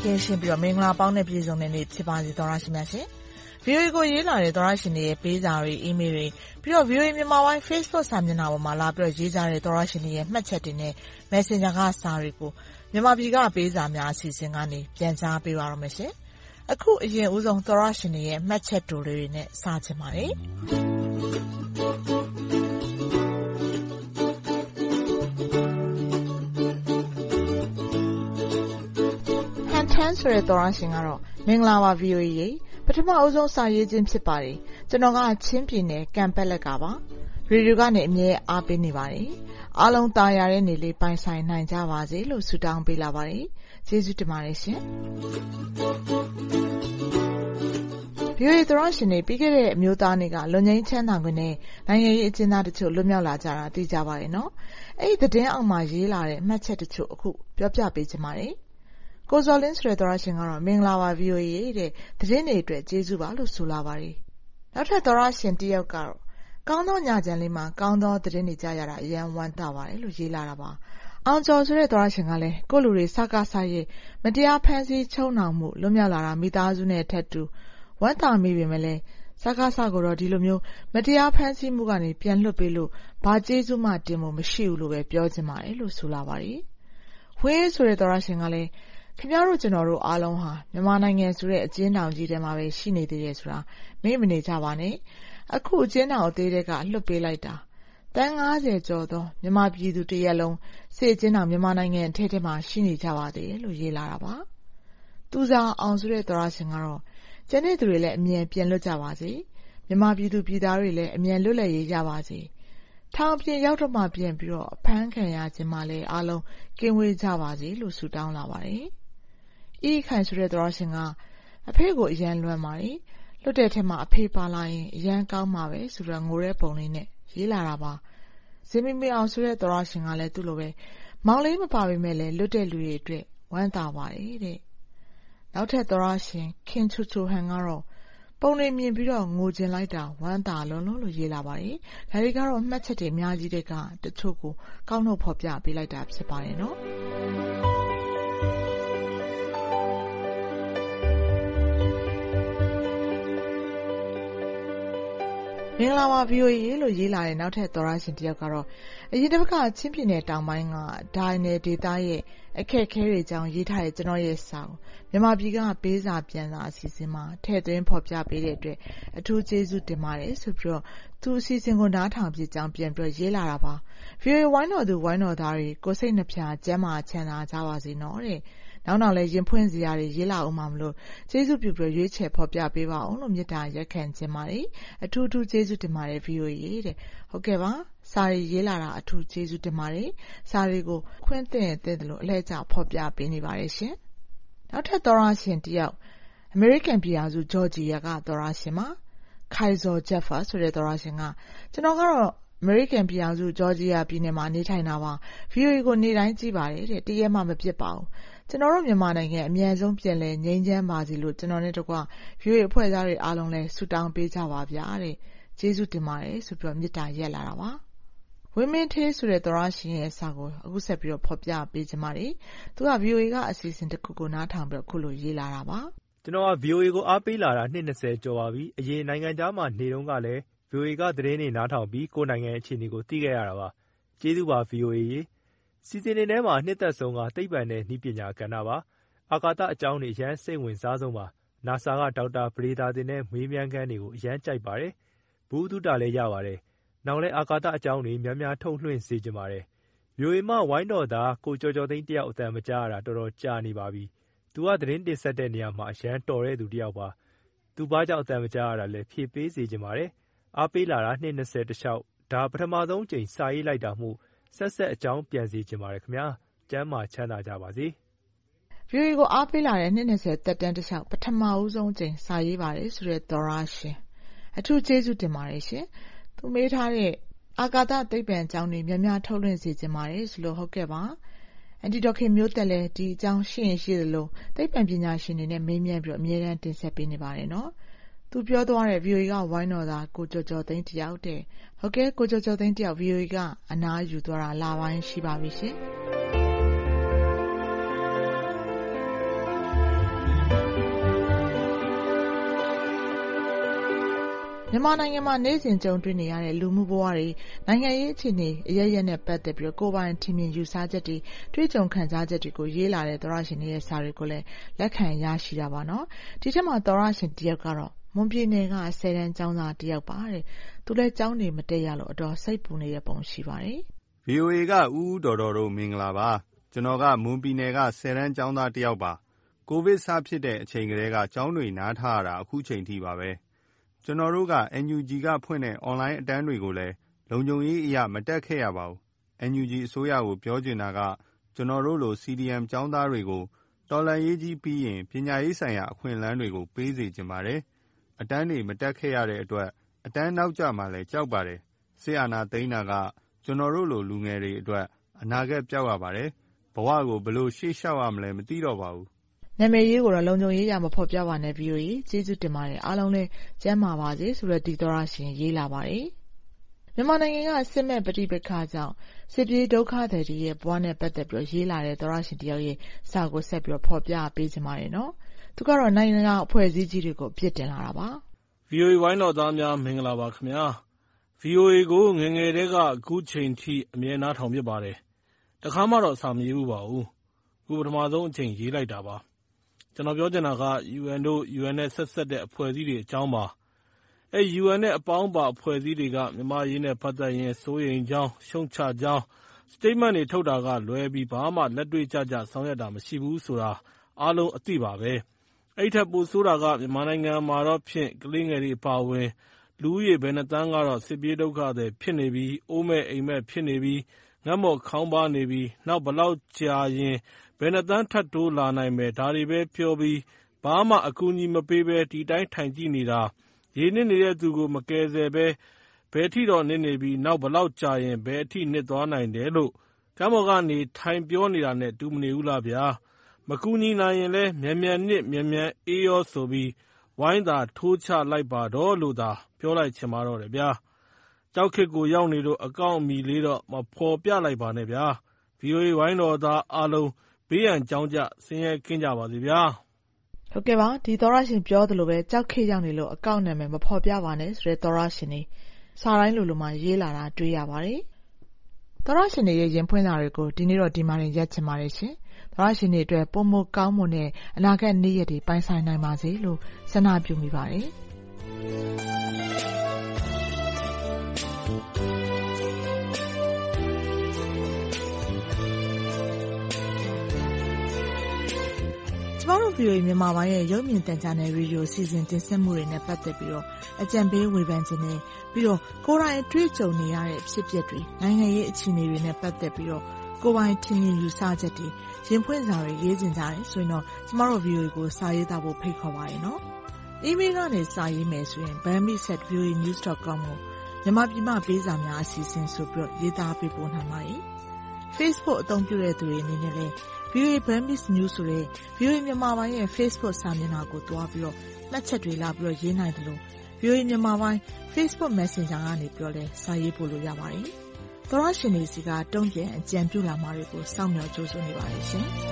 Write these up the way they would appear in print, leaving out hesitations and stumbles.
ကင်းရှင်းပြီးတော့မင်္ဂလာပေါင်းတဲ့ပြည်စုံတဲ့နေ့ဖြစ်ပါစေသောရရှိမြတ်ရှင်။ VOA ကိုရေးလာတဲ့သောရရှင်တွေရဲ့ပေးစာတွေအီးမေးလ်တွေပြီးတော့ VOA မြန်မာပိုင်း Facebook စာမျက်နှာပေါ်မှာလာပြီးတော့ရေးကြတဲ့သောရရှင်တွေရဲ့မှတ်ချက်တွေနဲ့ Messenger ကစာတွေကိုမြန်မာပြည်ကပေးစာများအစီအစဉ်ကနေပြန်ကြားပေးပါရမယ်ရှင်။အခုအရင်ဦးဆုံးသောရရှင်တွေရဲ့မှတ်ချက်တူလေးတွေနဲ့စချင်ပါတယ်။ထန်းဆိုတဲ့သောရရှင်ကတော့မင်္ဂလာပါ VOA ရေပထမအဦးဆုံးစာရေးခြင်းဖြစ်ပါတယ်ကျွန်တော်ကချင်းပြည်နယ်ကံပက်လက်ကပါရေဒီယိုကနေအမြဲအားပေးနေပါတယ်အားလုံးတာယာတဲ့နေလေးပိုင်ဆိုင်နိုင်ကြပါစေလို့ဆုတောင်းပေးလာပါတယ်ကျေးဇူးတင်ပါတယ်ရှင် VOA သောရရှင်တွေပြီးခဲ့တဲ့အမျိုးသားနေ့ကလွန်ငင်းချမ်းသာခွင့်နဲ့နိုင်ငံရေးအကျဉ်းသားတချို့လွတ်မြောက်လာကြတာသိကြပါတယ်နော်အဲ့ဒီသတင်းအောက်မှာရေးလာတဲ့မှတ်ချက်တချို့အခုပြောပြပေးချင်ပါတယ်ကိုဇော်လင်းဆိုတဲ့သောရရှင်ကတော့မင်္ဂလာပါ VOA တဲ့သတင်းတွေအတွက်ကျေးဇူးပါလို့ဆိုလာပါတယ်နောက်ထပ်သောရရှင်တစ်ယောက်ကတော့ကောင်းသောညချမ်းလေးမှာကောင်းသောသတင်းတွေကြားရတာအယံဝမ်းသာပါတယ်လို့ရေးလာတာပါအောင်ကျော်ဆိုတဲ့သောရရှင်ကလည်းကိုလူတွေစကားစားရဲ့မတရားဖမ်းဆီးချုံနှောင်မှုလွတ်မြောက်လာတာမိသားစုနဲ့ထပ်တူဝမ်းသာမိပေမဲ့လည်းစကားစားကိုတော့ဒီလိုမျိုးမတရားဖမ်းဆီးမှုကနေပြန်လွတ်ပေးလို့ဘာကျေးဇူးမှတင်ဖို့မရှိဘူးလို့ပဲပြောချင်ပါတယ်လို့ဆိုလာပါတယ်ဝင်းဆိုတဲ့သောရရှင်ကလည်းခင်ဗျားတို့ကျွန်တော်တို့အားလုံးဟာမြန်မာနိုင်ငံဆိုတဲ့အကျဉ်းထောင်ကြီးထဲမှာပဲရှိနေသေးတယ်ဆိုတာမေ့မနေကြပါနဲ့အခုအကျဉ်းထောင်အသေးတွေကလွတ်ပေးလိုက်တာတန်း90ကျော်သောမြန်မာပြည်သူတရက်လုံးစစ်အကျဉ်းထောင်မြန်မာနိုင်ငံအထက်ထဲမှာရှိနေကြပါသေးတယ်လို့ရေးလာတာပါသူစားအောင်ဆိုတဲ့သောရရှင်ကတော့ကျန်တဲ့သူတွေလည်းအမြန်ပြန်လွတ်ကြပါစေမြန်မာပြည်သူပြည်သားတွေလည်းအမြန်လွတ်လပ်ရေးရပါစေထောင်ပြင်ရောက်တော့မှပြန်ပြီးတော့အဖမ်းခံရခြင်းမှလည်းအားလုံးကင်းဝေးကြပါစေလို့ဆုတောင်းလာပါတယ်ဤခိုင်ဆိုတဲ့သောရရှင်ကအဖေကိုအရန်လွမ်းပါတယ်လွတ်တဲ့ထက်မှာအဖေပါလာရင်အရန်ကောင်းမှာပဲဆိုတော့ငိုတဲ့ပုံလေးနဲ့ရေးလာတာပါဇင်မီမီအောင်ဆိုတဲ့သောရရှင်ကလည်းသူ့လိုပဲမောင်လေးမပါပေမဲ့လည်းလွတ်တဲ့လူတွေအတွက်ဝမ်းသာပါတယ်တဲ့နောက်ထပ်သောရရှင်ခင်ချူချူဟန်ကတော့ပုံလေးမြင်ပြီးတော့ငိုကျင်လိုက်တာဝမ်းသာလုံးလုံးလို့ရေးလာပါတယ်ဒါတွေကတော့မှတ်ချက်တွေအများကြီးတွေကတချို့ကိုကောက်နှုတ်ဖော်ပြပေးလိုက်တာဖြစ်ပါတယ်နော်မင်္ဂလာပါ VOA လို့ရေးလာတဲ့နောက်ထပ်သောရရှင်တစ်ယောက်ကတော့အရင်တစ်ပတ်ကချင်းပြည်နယ်တောင်ပိုင်းကဒိုင်နယ်ဒေသရဲ့အခက်အခဲတွေအကြောင်းရေးထားတဲ့ကျွန်တော်ရဲ့စာကိုမြန်မာပြည်ကပေးစာပြန်စာအစီအစဉ်မှာထည့်သွင်းဖော်ပြပေးတဲ့အတွက်အထူးကျေးဇူးတင်ပါတယ်ဆိုပြီးတော့သူအစီအစဉ်ကိုနားထောင်ပြကြောင်းပြန်ပြီးရေးလာတာပါ VOA ဝိုင်းတော်သူဝိုင်းတော်သားတွေကိုစိတ်နှဖျားကျန်းမာချမ်းသာကြပါစေနော်တဲ့နောက်လည်းရင်ဖွင့်စရာတွေရေးလာအောင်မလို့ကျေးဇူးပြုပြီးရွေးချယ်ဖော်ပြပေးပါအောင်လို့မေတ္တာရက်ခံခြင်းပါတယ်အထူးထူးကျေးဇူးတင်ပါတယ် VOA တဲ့ဟုတ်ကဲ့ပါစာရီရေးလာတာအထူးကျေးဇူးတင်ပါတယ်စာရီကိုခွင့်သင့်တယ်လို့အလှည့်ကျဖော်ပြပေးနေပါတယ်ရှင်နောက်ထပ်သောရရှင်တစ်ယောက်အမေရိကန်ပြည်ထောင်စုဂျော်ဂျီယာကသောရရှင်မှာခိုင်ဇော်ဂျက်ဖာဆိုတဲ့သောရရှင်ကကျွန်တော်ကတော့အမေရိကန်ပြည်ထောင်စုဂျော်ဂျီယာပြည်နယ်မှာနေထိုင်တာပါ VOA ကိုနေ့တိုင်းကြည့်ပါတယ်တဲ့တရက်မှမပြတ်ပါဘူးကျွန်တော်တို့မြန်မာနိုင်ငံအမြန်ဆုံးပြန်လဲငြိမ်းချမ်းပါစေလို့ကျွန်တော်နဲ့တကွ VOA အဖွဲ့သားတွေအားလုံးလဲဆုတောင်းပေးကြပါဗျာတဲ့ကျေးဇူးတင်ပါတယ်ဆိုပြီးတော့မေတ္တာရက်လာတာပါဝင်းမင်းသေးဆိုတဲ့သောရရှင်ရဲ့စာကိုအခုဆက်ပြီးတော့ဖော်ပြပေးကြပါမယ်သူက VOA ကအစီအစဉ်တစ်ခုကိုနားထောင်ပြီးတော့ခုလိုရေးလာတာပါကျွန်တော်က VOA ကိုအားပေးလာတာနှစ်20ကျော်ပါပြီအရင်နိုင်ငံခြားမှာနေတုန်းကလည်း VOA ကသတင်းတွေနားထောင်ပြီးကိုယ်နိုင်ငံအခြေအနေကိုသိခဲ့ရတာပါကျေးဇူးပါ VOA ရေစီစဉ်နေထဲမှာနှစ်သက်ဆုံးကသိပ္ပံနဲ့နည်းပညာကဏ္ဍပါအာကာသအကြောင်းတွေအရန်စိတ်ဝင်စားဆုံးပါ NASA ကဒေါက်တာပဒေသာတင်နဲ့မေးမြန်းခန်းတွေကိုအရန်ကြိုက်ပါတယ်ဘူးတုတာလည်းရပါတယ်နောက်လဲအာကာသအကြောင်းတွေများများထုတ်လွှင့်စေချင်ပါတယ် VOA မှဝိုင်းတော်သားကိုကျော်ကျော်သိန်းတယောက်အတန်မကြားရတာတော်တော်ကြာနေပါပြီသူကသတင်းတင်ဆက်တဲ့နေရာမှာအရန်တော်တဲ့သူတယောက်ပါသူဘာကြောင့်အတန်မကြားရတာလဲဖြည့်ပေးစေချင်ပါတယ်အားပေးလာတာနှစ်20တလျှောက်ဒါပထမဆုံးချိန်စာရေးလိုက်တာမှုဆက်အကြောင်းပြန်စီချင်ပါတယ်ခင်ဗျာကျမ်းမာချမ်းသာကြပါစေ VOA ကိုအားပေးလာတဲ့နှစ်20တက်တန်းတစ်လျှောက်ပထမဦးဆုံးချိန်စာရေးပါတယ်ဆိုတဲ့သောရရှင်အထူးကျေးဇူးတင်ပါတယ်ရှင်သူမေးထားတဲ့အာကာသသိပ္ပံအကြောင်းတွေများများထုတ်လွှင့်စေချင်ပါတယ်ဆိုလို့ဟုတ်ကဲ့ပါအန်တီဒေါက်ခင်မျိုးသက်လည်းဒီအကြောင်းရှိရင်ရှိသလိုသိပ္ပံပညာရှင်တွေနဲ့မေးမြန်းပြီးတော့အမြဲတမ်းတင်ဆက်ပေးနေပါတယ်နော်သူပြောသွားတဲ့ VOA ကဝိုင်းတော်သားကိုကျော်ကျော်သိန်းတယောက်တဲ့ဟုတ်ကဲ့ကိုကျော်ကျော်သိန်းတယောက် VOA ကအနားယူသွားတာလပိုင်းရှိပါပြီရှင်မြန်မာနိုင်ငံမှာနေ့စဉ်ကြုံတွေ့နေရတဲ့လူမှုဘဝတွေနိုင်ငံရေးအခြေအနေအရပ်ရပ်နဲ့ပတ်သက်ပြီးကိုယ်ပိုင်ထင်မြင်ယူဆချက်တွေတွေ့ကြုံခံစားချက်တွေကိုရေးလာတဲ့သောရရှင်တွေရဲ့စာတွေကိုလည်းလက်ခံရရှိတာပါနော်ဒီထက်မှသောရရှင်တယောက်ကတော့မွန်ပြည်နယ်က10တန်းကျောင်းသားတယောက်ပါတဲ့သူလည်းကျောင်းနေမတက်ရလို့အတော်စိတ်ပူနေတဲ့ပုံရှိပါတယ် VOA ကဦးတော်တော်တို့မင်္ဂလာပါကျွန်တော်ကမွန်ပြည်နယ်က10တန်းကျောင်းသားတယောက်ပါကိုဗစ်စဖြစ်တဲ့အချိန်ကတည်းကကျောင်းတွေနားထားရတာအခုချိန်ထိပါပဲကျွန်တော်တို့က NUG ကဖွင့်တဲ့ online အတန်းတွေကိုလည်းလုံခြုံရေးအရမတက်ခဲ့ရပါဘူး NUG အစိုးရကိုပြောချင်တာကကျွန်တော်တို့လို CDM ကျောင်းသားတွေကိုတော်လှန်ရေးကြီးပြီးရင်ပညာရေးဆိုင်ရာအခွင့်အလမ်းတွေကိုပေးစေချင်ပါတယ်အတန်းတွေမတက်ခဲ့ရတဲ့အတွက်အတန်းနောက်ကျမှလည်းကြောက်ပါတယ်စစ်အာဏာသိမ်းတာကကျွန်တော်တို့လိုလူငယ်တွေအတွက်အနာဂတ်ပြောက်ရပါတယ်ဘဝကိုဘယ်လိုရှေ့လျှောက်ရမလဲမသိတော့ပါဘူးနာမည်ရေးကိုတော့လုံခြုံရေးရမဖော်ပြပါနဲ့ VOA ကျေးဇူးတင်ပါတယ်အားလုံးလည်းကျန်းမာပါစေဆိုတဲ့ဒီသောရရှင်ရေးလာပါတယ်မြန်မာနိုင်ငံကစစ်မဲ့ပဋိပက္ခကြောင့်စစ်ပြေးဒုက္ခသည်တွေရဲ့ဘဝနဲ့ပတ်သက်ပြီးရေးလာတဲ့သောရရှင်တယောက်ရဲ့စာကိုဆက်ပြီးဖော်ပြပေးချင်ပါတယ်နော်သူကတော့နိုင်ငံကအဖွဲ့အစည်းကြီးတွေကိုအပြစ်တင်လာတာပါ VOA ဝိုင်းတော်သားများမင်္ဂလာပါခင်ဗျာ VOA ကိုငယ်ငယ်တည်းကအခုချိန်ထိအမြဲနားထောင်ဖြစ်ပါတယ်တခါမှတော့စာမရေးဘူးပါဘူးအခုပထမဆုံးအချိန်ရေးလိုက်တာပါကျွန်တော်ပြောချင်တာက UN တို့ UN နဲ့ဆက်ဆက်တဲ့အဖွဲ့အစည်းတွေအကြောင်းပါအဲ UN နဲ့အပေါင်းပါအဖွဲ့အစည်းတွေကမြန်မာရေးနဲ့ပတ်သက်ရင်စိုးရိမ်ကြောင်းရှုံချကြောင်း statement တွေထုတ်တာကလွဲပြီးဘာမှလက်တွေ့ကျကျဆောင်ရွက်တာမရှိဘူးဆိုတာအားလုံးအသိပါပဲအဲ့ထက်ပိုဆိုးတာကမြန်မာနိုင်ငံမှာတော့ဖြင့်ကလေးငယ်တွေအပါအဝင်လူဦးရေဘယ်နှသန်းကတော့စစ်ပြေးဒုက္ခသည်ဖြစ်နေပြီးအိုးမဲ့အိမ်မဲ့ဖြစ်နေပြီးငတ်မော့ခေါင်းပါနေပြီးနောက်ဘလောက်ကြာရင်ဘယ်နှသန်းထပ်တိုးလာနိုင်မယ်ဒါတွေပဲပြောပြီးဘာမှအကူအညီမပေးဘဲဒီတိုင်းထိုင်ကြည့်နေတာရေနစ်နေတဲ့သူကိုမကယ်ဆယ်ဘဲဘယ်ထိတော့နစ်နေပြီးနောက်ဘလောက်ကြာရင်ဘယ်အထိနစ်သွားနိုင်တယ်လို့ကမ်းပေါ်ကနေထိုင်ပြောနေတာနဲ့တူမနေဘူးလားဗျာမကူညီနိုင်ရင်လဲမြန်မြန်နစ်မြန်မြန်အေးရောဆိုပြီးဝိုင်းသာထိုးချလိုက်ပါတော့လို့သာပြောလိုက်ချင်ပါတော့တယ်ဗျာကြောက်ခစ်ကိုရောက်နေလို့အကောင့်အမီလေးတော့မဖော်ပြလိုက်ပါနဲ့ဗျာ VOA ဝိုင်းတော်သားအားလုံးဘေးရန်ကြောင်းကြဆင်းရဲကင်းကြပါစေဗျာဟုတ်ကဲ့ပါဒီသောရရှင်ပြောသလိုပဲကြောက်ခေရောက်နေလို့အကောင့်နာမည်မဖော်ပြပါနဲ့ဆိုတဲ့သောရရှင်နေစာတိုင်းလိုလိုမှရေးလာတာတွေ့ရပါတယ်သောရရှင်တွေရဲ့ရင်ဖွင့်စာတွေကိုဒီနေ့တော့ဒီမှာရက်ချင်ပါတယ်ရှင်သောရရှင်တွေအတွက်ပုံမကောင်းမွန်တဲ့အနာဂတ်နေ့ရက်တွေပိုင်ဆိုင်နိုင်ပါစေလို့ဆန္ဒပြုမိပါတယ်ကျမတို့ VOA မြန်မာပိုင်းရဲ့ရုပ်မြင်သံကြားနယ်ရေဒီယိုစီစဉ်တင်ဆက်မှုတွေနဲ့ပတ်သက်ပြီးတော့အကြံပေးဝေဖန်ခြင်းနဲ့ပြီးတော့ကိုယ်တိုင်အတွေ့အကြုံနေရတဲ့ဖြစ်ပျက်တွေနိုင်ငံရေးအခြေအနေတွေနဲ့ပတ်သက်ပြီးတော့ကိုယ်ပိုင်ထင်မြင်ယူဆချက်တွေရင်ဖွင့်စာတွေရေးကျင်ကြတယ်ဆိုရင်တော့ကျမတို့ VOA ကိုစာရေးသားဖို့ဖိတ်ခေါ်ပါရနော်။ email ကနေစာရေးမယ်ဆိုရင် bambi@voanews.com ကိုမြန်မာပြည်မှာပေးစာများအစီအစဉ်ဆိုပြီးရေးသားပေးပို့နိုင်ပါတယ်။ Facebook အသုံးပြုတဲ့သူတွေအနေနဲ့လည်းVOA Bambis News ဆိုတဲ့ VOA မြန်မာပိုင်းရဲ့ Facebook စာမျက်နှာကိုတွားပြီးတော့မှတ်ချက်တွေလာပြီးတော့ရေးနိုင်တယ်လို့ VOA မြန်မာပိုင်း Facebook Messenger ကနေပြောလဲစာရေးပို့လို့ရပါတယ်။သောရရှင်တွေစီကတုံ့ပြန်အကြံပြုလာမှာတွေကိုစောင့်မျှော်ကြိုးစားနေပါတယ်ရှင်။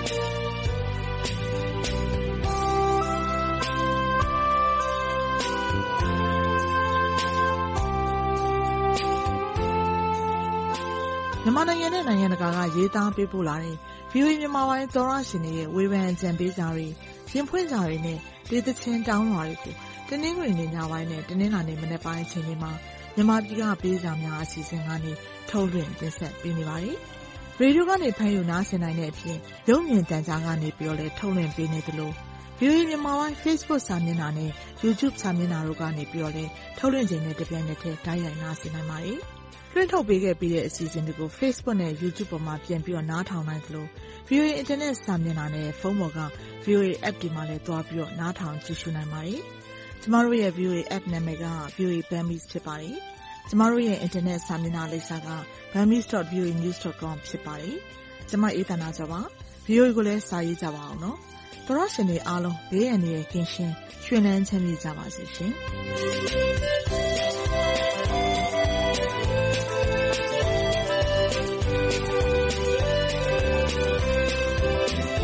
မြန်မာနိုင်ငံနဲ့နိုင်ငံတကာကရေးသားပေးပို့လာတဲ့ VOA မြန်မာပိုင်းသောရရှင်တွေရဲ့ဝေဖန်အကြံပေးစာတွေရင်ဖွင့်စာတွေနဲ့ဒေသချင်းတောင်းလွှာတွေကိုတနင်္ဂနွေနေ့ညပိုင်းနဲ့တနင်္လာနေ့မနက်ပိုင်းအချိန်တွေမှာမြန်မာပြည်ကပေးစာများအစီအစဉ်ကနေထုတ်လွှင့်တင်ဆက်ပေးနေပါတယ်။ရေဒီယိုကနေဖမ်းယူနားဆင်နိုင်တဲ့အပြင်ရုပ်မြင်သံကြားကနေပြီးတော့လည်းထုတ်လွှင့်ပေးနေသလို VOA မြန်မာပိုင်း Facebook စာမျက်နှာနဲ့ YouTube စာမျက်နှာတို့ကနေပြီးတော့လည်းထုတ်လွှင့်ခြင်းနဲ့တပြိုင်နက်တည်းတိုက်ရိုက်နားဆင်နိုင်ပါတယ်။လွှင့်ထုတ်ပေးခဲ့ပြီးတဲ့အစီအစဉ်တွေကို Facebook နဲ့ YouTube ပေါ်မှာပြန်ပြီးတော့နားထောင်နိုင်သလို VOA Internet စာမျက်နှာနဲ့ဖုန်းပေါ်က VOA App ဒီမှာလည်းတွားပြီးတော့နားထောင်ကြည့်ရှုနိုင်ပါတယ်။ကျမတို့ရဲ့ VOA App နာမည်က VOA Bambis ဖြစ်ပါတယ်။ကျမတို့ရဲ့ Internet စာမျက်နှာလိပ်စာက bambis.voanews.com ဖြစ်ပါတယ်။ကျမအေးသနာကျော်ပါ။ VOA ကိုလည်းစာရေးကြပါအောင်နော်။သောရရှင်တွေအားလုံးဘေးအန္တရာယ်ကင်းရှင်းရွှင်လန်းချမ်းမြေ့ကြပါစေရှင်။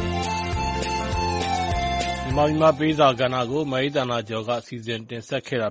မြန်မာပြည်မှာပေးစာကဏ္ဍကိုမအေးသနာကျော်ကစီစဉ်တင်ဆက်ခဲ့တာ